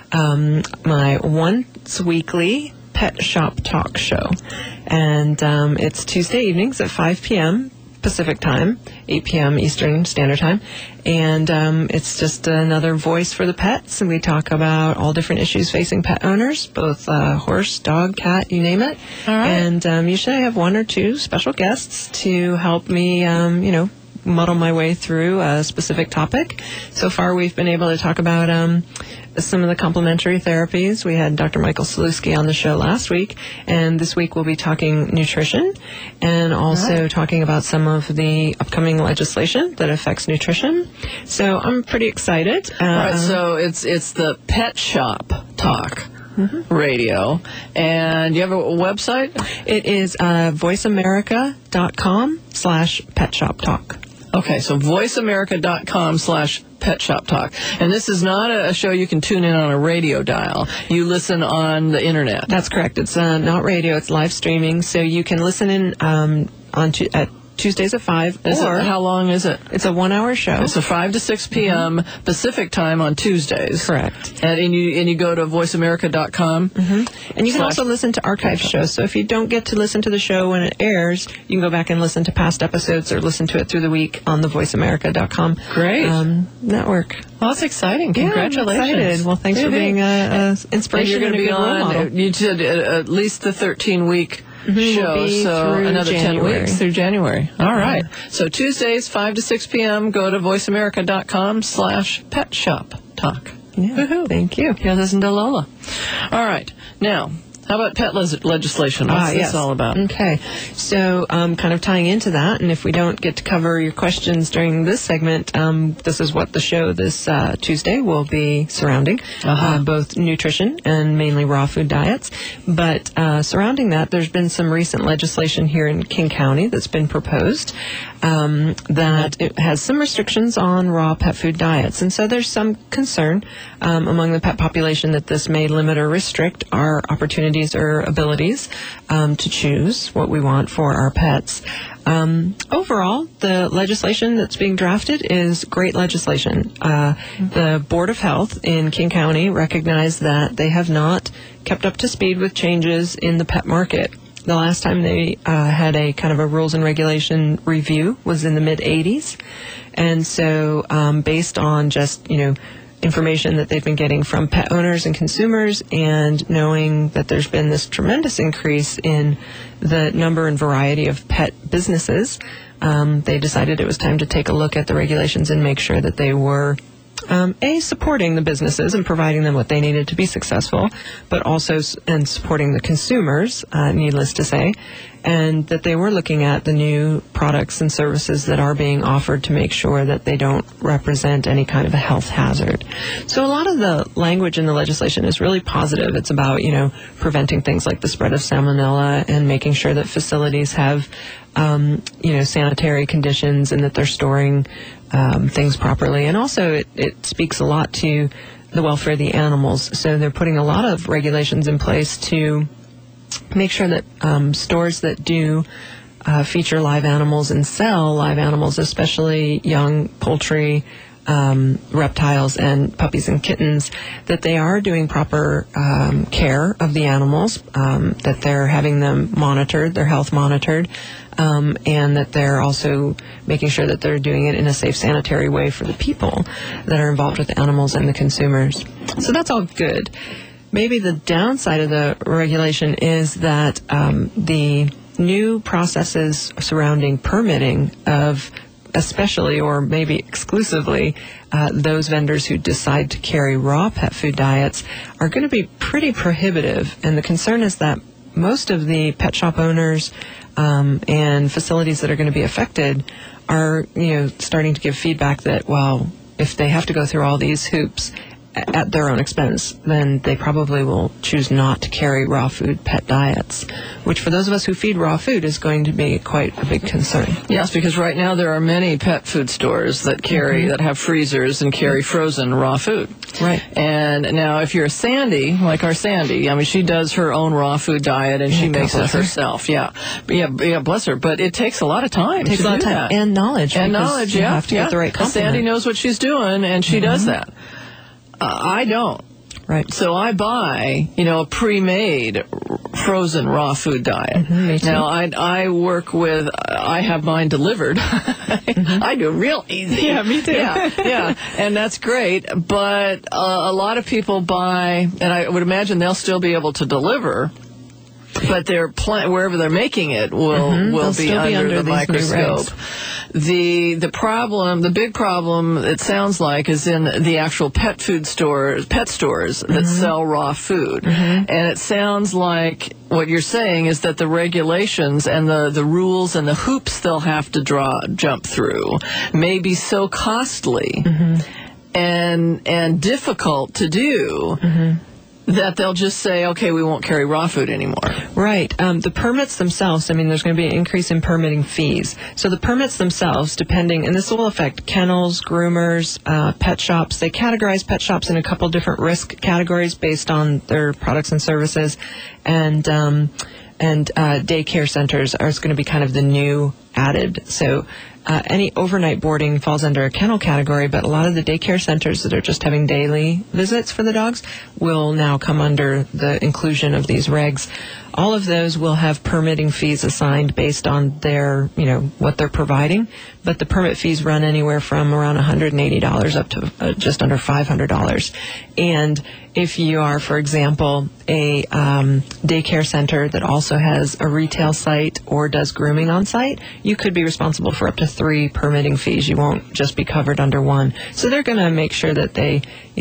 my once-weekly Pet Shop Talk show. And it's Tuesday evenings at 5 p.m. Pacific Time, 8 p.m. Eastern Standard Time. And it's just another voice for the pets. And we talk about all different issues facing pet owners, both horse, dog, cat, you name it. All right. And usually I have one or two special guests to help me, muddle my way through a specific topic. So far, we've been able to talk about some of the complementary therapies. We had Dr. Michael Saluski on the show last week, and this week we'll be talking nutrition and also talking about some of the upcoming legislation that affects nutrition. So I'm pretty excited. All right, so it's the Pet Shop Talk. Radio. And you have a website? It is voiceamerica.com/petshoptalk. Okay, so voiceamerica.com/petshoptalk. And this is not a show you can tune in on a radio dial. You listen on the internet. That's correct. It's not radio. It's live streaming. So you can listen in at Tuesdays at 5. How long is it? It's a 1-hour show. It's a 5 to 6 p.m. Pacific time on Tuesdays. Correct. And you go to voiceamerica.com. And you can also listen to archive shows. So if you don't get to listen to the show when it airs, you can go back and listen to past episodes or listen to it through the week on the voiceamerica.com network. Well, that's exciting. Congratulations. I'm excited. Well, thanks for being an inspiration. And you're going to be and a good role model. on, you did at least the 13-week show, so another January. 10 weeks through January. All right. So Tuesdays, 5 to 6 p.m., go to voiceamerica.com/pet shop talk. Yeah. Thank you. Yeah, listen to Lola. All right. Now, how about pet legislation? What's this all about? Okay. So kind of tying into that, and if we don't get to cover your questions during this segment, this is what the show this Tuesday will be surrounding, both nutrition and mainly raw food diets. But surrounding that, there's been some recent legislation here in King County that's been proposed that it has some restrictions on raw pet food diets. And so there's some concern among the pet population that this may limit or restrict our opportunities or abilities to choose what we want for our pets. Overall, the legislation that's being drafted is great legislation. The Board of Health in King County recognized that they have not kept up to speed with changes in the pet market. The last time they had a kind of a rules and regulation review was in the mid-'80s. And so based on just, information that they've been getting from pet owners and consumers, and knowing that there's been this tremendous increase in the number and variety of pet businesses, they decided it was time to take a look at the regulations and make sure that they were supporting the businesses and providing them what they needed to be successful, but also supporting the consumers, needless to say, and that they were looking at the new products and services that are being offered to make sure that they don't represent any kind of a health hazard. So a lot of the language in the legislation is really positive. It's about, preventing things like the spread of salmonella and making sure that facilities have, sanitary conditions and that they're storing things properly. And also it speaks a lot to the welfare of the animals. So they're putting a lot of regulations in place to make sure that stores that do feature live animals and sell live animals, especially young poultry, reptiles and puppies and kittens, that they are doing proper care of the animals, that they're having them monitored, their health monitored, and that they're also making sure that they're doing it in a safe, sanitary way for the people that are involved with the animals and the consumers. So that's all good. Maybe the downside of the regulation is that the new processes surrounding permitting of especially or maybe exclusively those vendors who decide to carry raw pet food diets are going to be pretty prohibitive. And the concern is that most of the pet shop owners and facilities that are going to be affected are, starting to give feedback that, well, if they have to go through all these hoops at their own expense, then they probably will choose not to carry raw food pet diets, which for those of us who feed raw food is going to be quite a big concern. Yes, because right now there are many pet food stores that carry, that have freezers and carry frozen raw food. Right. And now if you're Sandy, like our Sandy, she does her own raw food diet and she makes it herself. Yeah, bless her. But it takes a lot of time. It takes a lot of time and knowledge. And knowledge, you have to get the right compliment. Sandy knows what she's doing and she does that. I don't. Right. So I buy, a pre-made frozen raw food diet. Me too. Now, I work with, I have mine delivered. I do real easy. Yeah, me too. Yeah, and that's great. But a lot of people buy, and I would imagine they'll still be able to deliver, but their wherever they're making it will be under the microscope. The big problem, it sounds like, is in the actual pet stores that sell raw food. And it sounds like what you're saying is that the regulations and the rules and the hoops they'll have to jump through may be so costly and difficult to do that they'll just say, okay, we won't carry raw food anymore. Right. The permits themselves, there's going to be an increase in permitting fees. So the permits themselves, depending, and this will affect kennels, groomers, pet shops. They categorize pet shops in a couple different risk categories based on their products and services. And daycare centers are going to be kind of the new added. So any overnight boarding falls under a kennel category, but a lot of the daycare centers that are just having daily visits for the dogs will now come under the inclusion of these regs. All of those will have permitting fees assigned based on their, what they're providing, but the permit fees run anywhere from around $180 up to just under $500. And if you are, for example, a daycare center that also has a retail site or does grooming on site, you could be responsible for up to 3 permitting fees. You won't just be covered under 1. So they're going to make sure that they,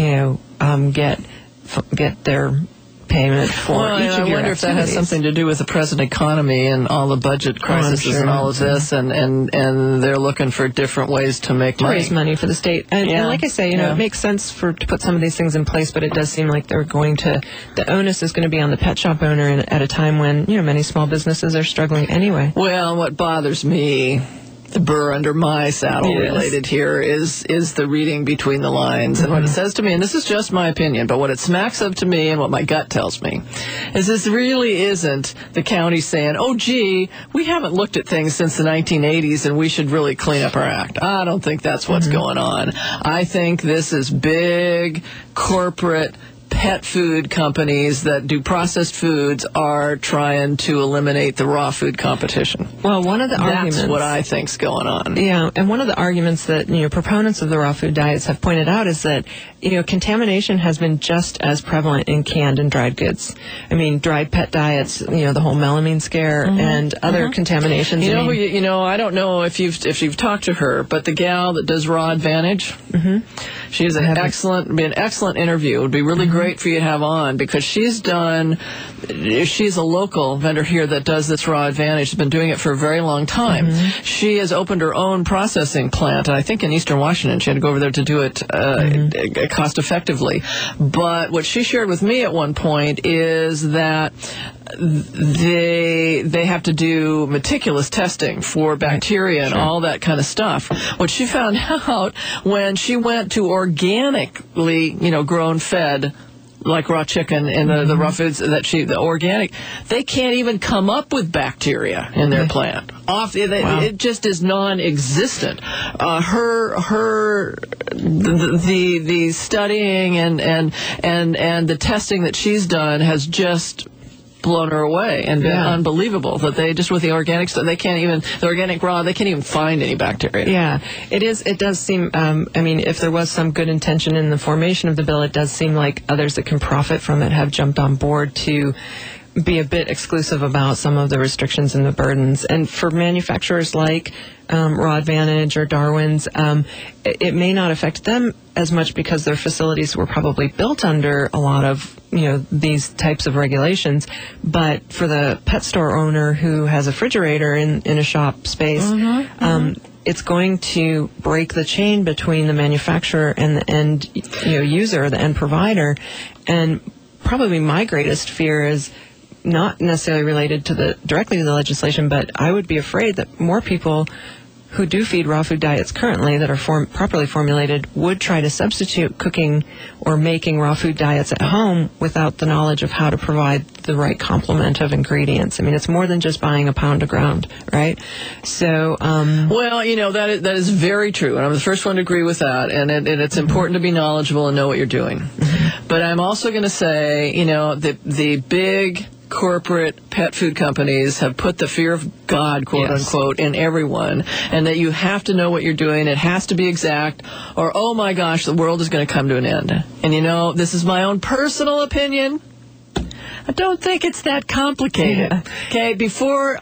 get their payment for each of I your wonder if that has activities. something to do with the present economy and all the budget crises sure. and all of this, and they're looking for different ways to make to raise money for the state. And like I say, it makes sense to put some of these things in place, but it does seem like the onus is going to be on the pet shop owner at a time when, many small businesses are struggling anyway. Well, what bothers me, the burr under my saddle related here, is the reading between the lines. And what it says to me, and this is just my opinion, but what it smacks of to me and what my gut tells me, is this really isn't the county saying, oh, gee, we haven't looked at things since the 1980s and we should really clean up our act. I don't think that's what's going on. I think this is big corporate pet food companies that do processed foods are trying to eliminate the raw food competition. Well, one of the arguments... That's what I think's going on. Yeah, and one of the arguments that, proponents of the raw food diets have pointed out is that, contamination has been just as prevalent in canned and dried goods. I mean, dried pet diets, the whole melamine scare and other contaminations. I don't know if you've talked to her, but the gal that does Raw Advantage, she's an excellent interview. It would be really great for you to have on, because she's a local vendor here that does this Raw Advantage. She's been doing it for a very long time. She has opened her own processing plant, and I think in Eastern Washington. She had to go over there to do it cost effectively. But what she shared with me at one point is that they have to do meticulous testing for bacteria and all that kind of stuff. What she found out when she went to organically, grown fed, like raw chicken and the raw foods the organic, they can't even come up with bacteria in their plant. It just is non-existent. The studying and the testing that she's done has just blown her away and been unbelievable that they just with the organic stuff, they can't even find any bacteria. Yeah, it does seem, if there was some good intention in the formation of the bill, it does seem like others that can profit from it have jumped on board to be a bit exclusive about some of the restrictions and the burdens. And for manufacturers like Raw Advantage or Darwin's, it may not affect them as much because their facilities were probably built under a lot of these types of regulations. But for the pet store owner who has a refrigerator in a shop space, it's going to break the chain between the manufacturer and the end user, the end provider. And probably my greatest fear is not necessarily related directly to the legislation, but I would be afraid that more people who do feed raw food diets currently that are properly formulated would try to substitute cooking or making raw food diets at home without the knowledge of how to provide the right complement of ingredients. I mean, it's more than just buying a pound of ground, right? So, that is very true, and I'm the first one to agree with that. And it's important to be knowledgeable and know what you're doing. But I'm also going to say, the big corporate pet food companies have put the fear of God, quote unquote, in everyone, and that you have to know what you're doing. It has to be exact, or oh my gosh, the world is going to come to an end. And this is my own personal opinion. I don't think it's that complicated. Okay, before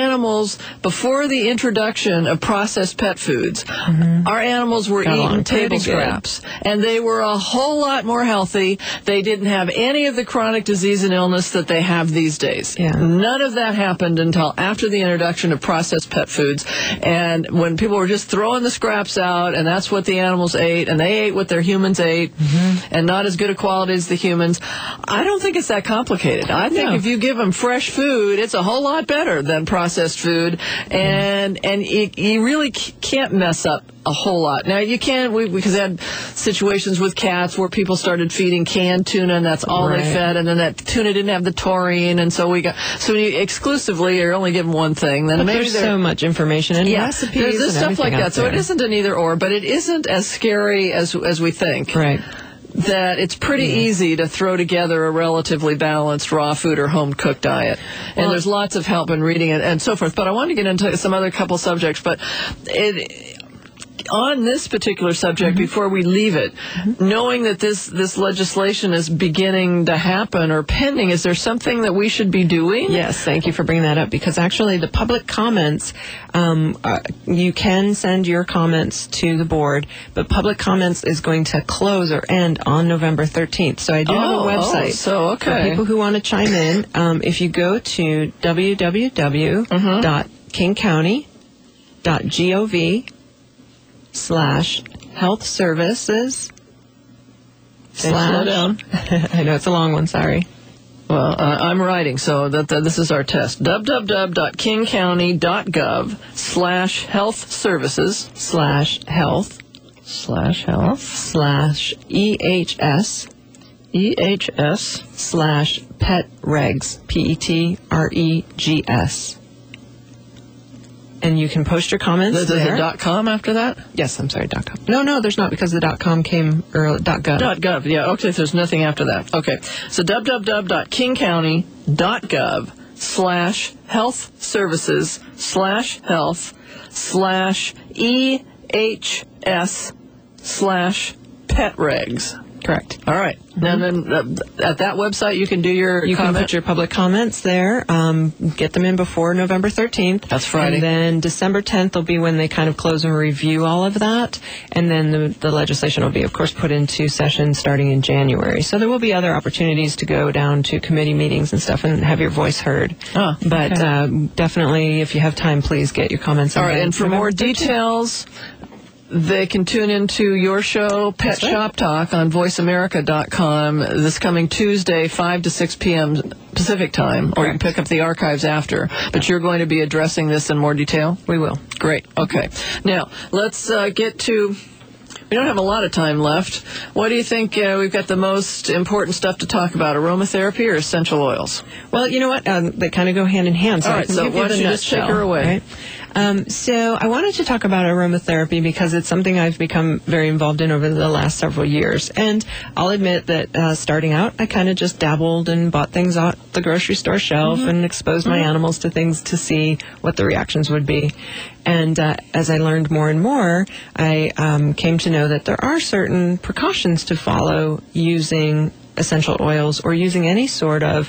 the introduction of processed pet foods, our animals were eating table scraps, and they were a whole lot more healthy. They didn't have any of the chronic disease and illness that they have these days. None of that happened until after the introduction of processed pet foods, and when people were just throwing the scraps out, and that's what the animals ate, and they ate what their humans ate, and not as good a quality as the humans. I don't think it's that complicated. complicated. I think if you give them fresh food, it's a whole lot better than processed food, and you really can't mess up a whole lot. Now you can, because we had situations with cats where people started feeding canned tuna, and that's all they fed, and then that tuna didn't have the taurine, and so when you exclusively are only given one thing, then maybe there's so much information and recipes there's stuff like that. So it isn't an either or, but it isn't as scary as we think. Right. That it's pretty easy to throw together a relatively balanced raw food or home-cooked diet. And there's lots of help in reading it and so forth. But I want to get into some other couple subjects. But on this particular subject, before we leave it, knowing that this legislation is beginning to happen or pending, is there something that we should be doing? Yes, thank you for bringing that up, because actually the public comments, you can send your comments to the board, but public comments is going to close or end on November 13th. So I do have a website for people who want to chime in. If you go to www.kingcounty.gov/health services / slow down. I know it's a long one, sorry. Well, I'm writing, so this is our test. www.kingcounty.gov/health services /health EHS /pet regs PETREGS. And you can post your comments there. There's a .com after that? Yes, I'm sorry, .com. No, there's not, because the .com came early. .gov. .gov, yeah, okay, there's nothing after that. Okay, so www.kingcounty.gov/health services /health /EHS/pet regs. Correct. All right. And then at that website, you can do your You can put your public comments there. Get them in before November 13th. That's Friday. And then December 10th will be when they kind of close and review all of that. And then the legislation will be, of course, put into session starting in January. So there will be other opportunities to go down to committee meetings and stuff and have your voice heard. But definitely, if you have time, please get your comments in. All right. And for more details, they can tune into your show, Pet Shop Talk, on voiceamerica.com this coming Tuesday, 5 to 6 p.m. Pacific time, or you can pick up the archives after. But you're going to be addressing this in more detail? We will. Great. Okay. Now, let's get to... We don't have a lot of time left. What do you think we've got the most important stuff to talk about, aromatherapy or essential oils? Well, you know what? They kind of go hand in hand. So all right, so why don't you just take her away? Right? So I wanted to talk about aromatherapy because it's something I've become very involved in over the last several years. And I'll admit that starting out, I kind of just dabbled and bought things off the grocery store shelf and exposed my animals to things to see what the reactions would be. And as I learned more and more, I came to know that there are certain precautions to follow using essential oils or using any sort of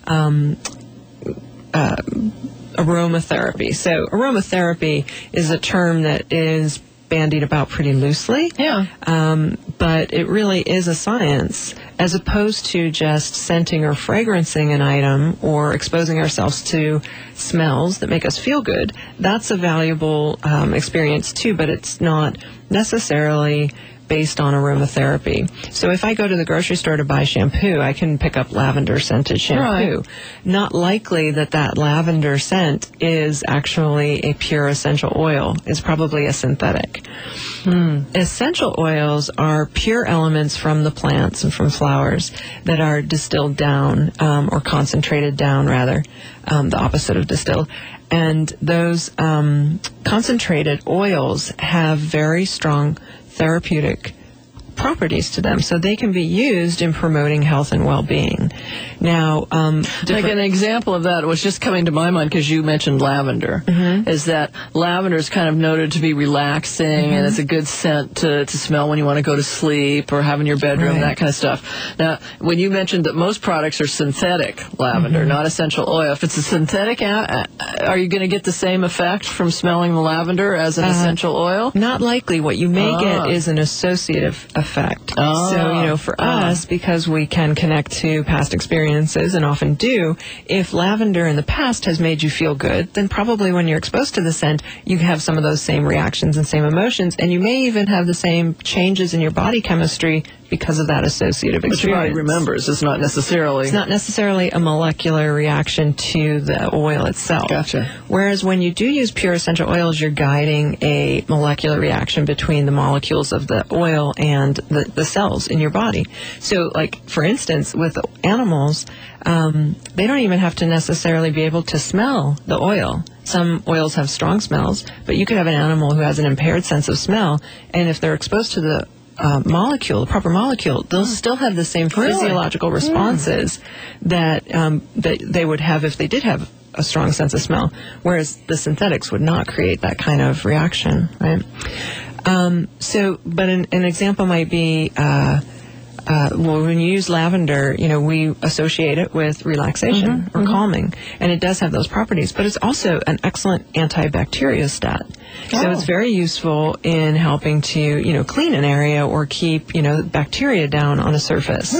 aromatherapy. So aromatherapy is a term that is bandied about pretty loosely. Yeah. But it really is a science, as opposed to just scenting or fragrancing an item or exposing ourselves to smells that make us feel good. That's a valuable experience too, but it's not necessarily based on aromatherapy. So if I go to the grocery store to buy shampoo, I can pick up lavender scented shampoo. Right. Not likely that lavender scent is actually a pure essential oil. It's probably a synthetic. Essential oils are pure elements from the plants and from flowers that are distilled down, or concentrated down rather, the opposite of distilled. And those concentrated oils have very strong therapeutic properties to them, so they can be used in promoting health and well-being. Now, like an example of that was just coming to my mind because you mentioned lavender, is that lavender is kind of noted to be relaxing and it's a good scent to smell when you want to go to sleep or have in your bedroom, that kind of stuff. Now, when you mentioned that most products are synthetic lavender, not essential oil, if it's a synthetic, are you going to get the same effect from smelling the lavender as an essential oil? Not likely. What you may get is an associative effect. So, for us, because we can connect to past experiences and often do, if lavender in the past has made you feel good, then probably when you're exposed to the scent, you have some of those same reactions and same emotions, and you may even have the same changes in your body chemistry because of that associative experience. But your body remembers. It's not necessarily a molecular reaction to the oil itself. Gotcha. Whereas when you do use pure essential oils, you're guiding a molecular reaction between the molecules of the oil and the cells in your body. So, like, for instance, with animals, they don't even have to necessarily be able to smell the oil. Some oils have strong smells, but you could have an animal who has an impaired sense of smell, and if they're exposed to the the proper molecule, they'll still have the same physiological responses that they would have if they did have a strong sense of smell, whereas the synthetics would not create that kind of reaction, right? But an example might be, when you use lavender, we associate it with relaxation or calming, and it does have those properties, but it's also an excellent antibacteriostat. So it's very useful in helping to, clean an area or keep, bacteria down on a surface.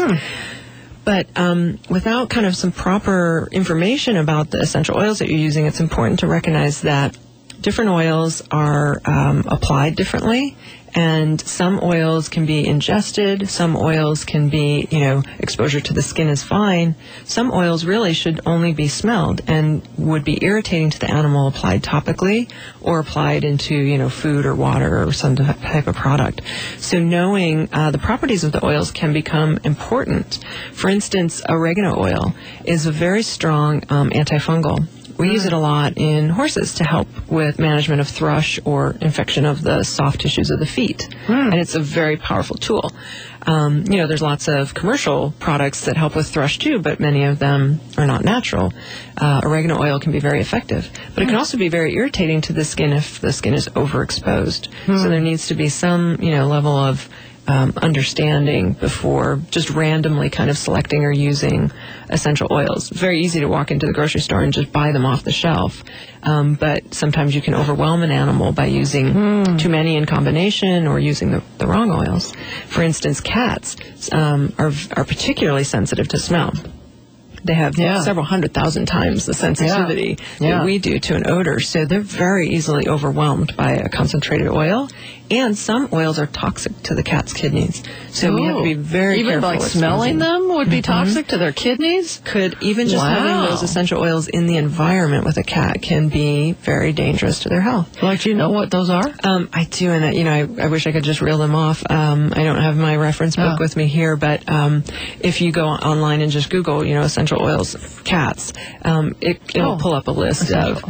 But without kind of some proper information about the essential oils that you're using, it's important to recognize that different oils are applied differently, and some oils can be ingested, some oils can be, exposure to the skin is fine. Some oils really should only be smelled and would be irritating to the animal applied topically or applied into, food or water or some type of product. So knowing the properties of the oils can become important. For instance, oregano oil is a very strong antifungal. We use it a lot in horses to help with management of thrush or infection of the soft tissues of the feet. And it's a very powerful tool. There's lots of commercial products that help with thrush too, but many of them are not natural. Oregano oil can be very effective, but it can also be very irritating to the skin if the skin is overexposed. So there needs to be some, level of understanding before just randomly kind of selecting or using essential oils. It's very easy to walk into the grocery store and just buy them off the shelf, but sometimes you can overwhelm an animal by using too many in combination or using the wrong oils. For instance, cats are particularly sensitive to smell. They have several 100,000 times the sensitivity that we do to an odor, so they're very easily overwhelmed by a concentrated oil. And some oils are toxic to the cat's kidneys, so we have to be very careful. Even smelling them would be toxic to their kidneys? Even just having those essential oils in the environment with a cat can be very dangerous to their health. Do you know what those are? I do, and I wish I could just reel them off. I don't have my reference book with me here, but if you go online and just Google, essential oils cats, it'll pull up a list of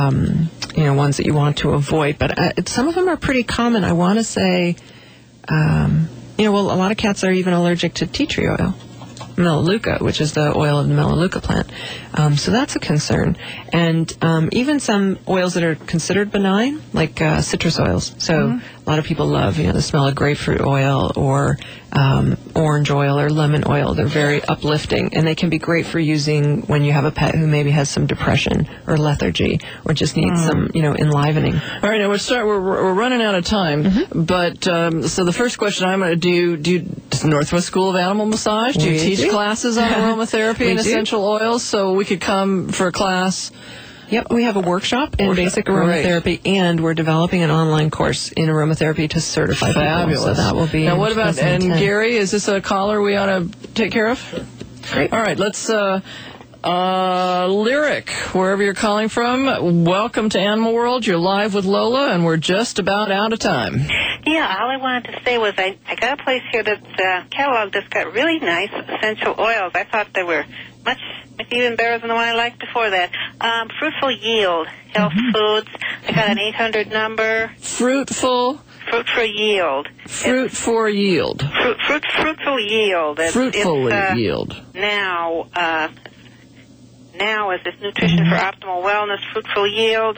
ones that you want to avoid. But some of them are pretty common. I want to say, a lot of cats are even allergic to tea tree oil, Melaleuca, which is the oil of the Melaleuca plant. So that's a concern. And even some oils that are considered benign, like citrus oils. So a lot of people love, the smell of grapefruit oil or orange oil or lemon oil. They're very uplifting, and they can be great for using when you have a pet who maybe has some depression or lethargy or just needs some, enlivening. All right, now we're running out of time, but so the first question I'm going to do Northwest School of Animal Massage? Do you teach classes on aromatherapy and essential oils, so we could come for a class? Yep, we have a workshop in basic aromatherapy, and we're developing an online course in aromatherapy to certify people. Fabulous. So that will be. Now, what about, and Gary, is this a caller we ought to take care of? Great. All right, let's, Lyric, wherever you're calling from, welcome to Animal World. You're live with Lola, and we're just about out of time. Yeah, all I wanted to say was I got a place here that's catalog that's got really nice essential oils. I thought they were much even better than the one I liked before that. Fruitful Yield, Health Foods. I got an 800 number. Fruitful Yield. Fruitful Yield. Fruitful Yield. Fruitful Yield. Now is this Nutrition for Optimal Wellness, Fruitful Yield,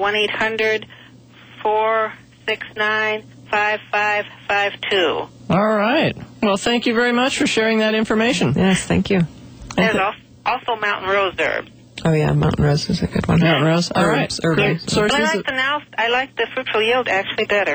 1-800-469-5552. All right. Well, thank you very much for sharing that information. Yes, thank you. There's also Mountain Rose herbs. Oh, yeah, Mountain Rose is a good one. Mountain Rose. All right. Great. But I like the Fruitful Yield actually better.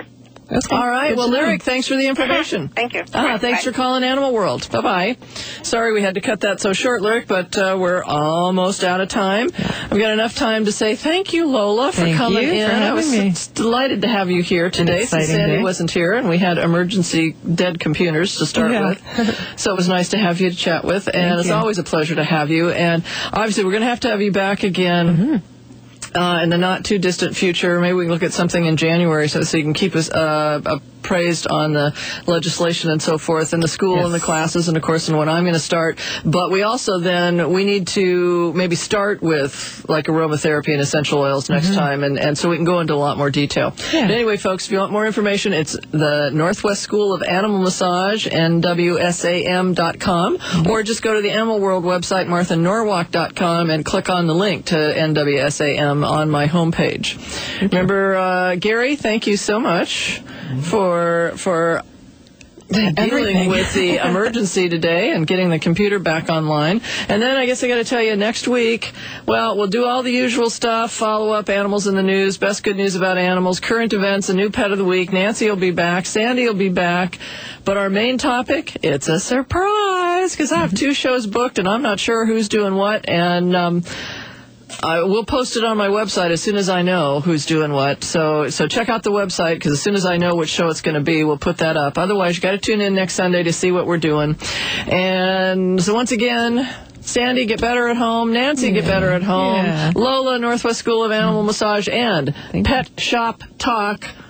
Okay. All right. Good Well, to know. Lyric, thanks for the information. Thank you. Thanks for calling Animal World. Bye-bye. Sorry we had to cut that so short, Lyric, but we're almost out of time. I've got enough time to say thank you, Lola, for Thank coming you in. for I having was me. delighted to have you here today since exciting Sandy day. wasn't here, and we had emergency dead computers to start Yeah. with. So it was nice to have you to chat with, and Thank it's you. always a pleasure to have you. And obviously we're going to have you back again. In the not too distant future. Maybe we can look at something in January so you can keep us appraised on the legislation and so forth in the school and the classes, and of course in when I'm going to start. But we also we need to maybe start with like aromatherapy and essential oils next time, and so we can go into a lot more detail. Yeah. But anyway, folks, if you want more information, it's the Northwest School of Animal Massage, NWSAM.com, or just go to the Animal World website, MarthaNorwalk.com, and click on the link to NWSAM on my homepage. Remember, Gary, thank you so much for dealing with the emergency today and getting the computer back online. And then I guess I got to tell you, next week, well, we'll do all the usual stuff, follow up animals in the news, best good news about animals, current events, a new pet of the week. Nancy will be back. Sandy will be back. But our main topic, it's a surprise because I have 2 shows booked and I'm not sure who's doing what. And I will post it on my website as soon as I know who's doing what. So check out the website, because as soon as I know which show it's going to be, we'll put that up. Otherwise, you got to tune in next Sunday to see what we're doing. And so once again, Sandy, get better at home. Nancy, get better at home. Yeah. Lola, Northwest School of Animal Massage, and Pet Shop Talk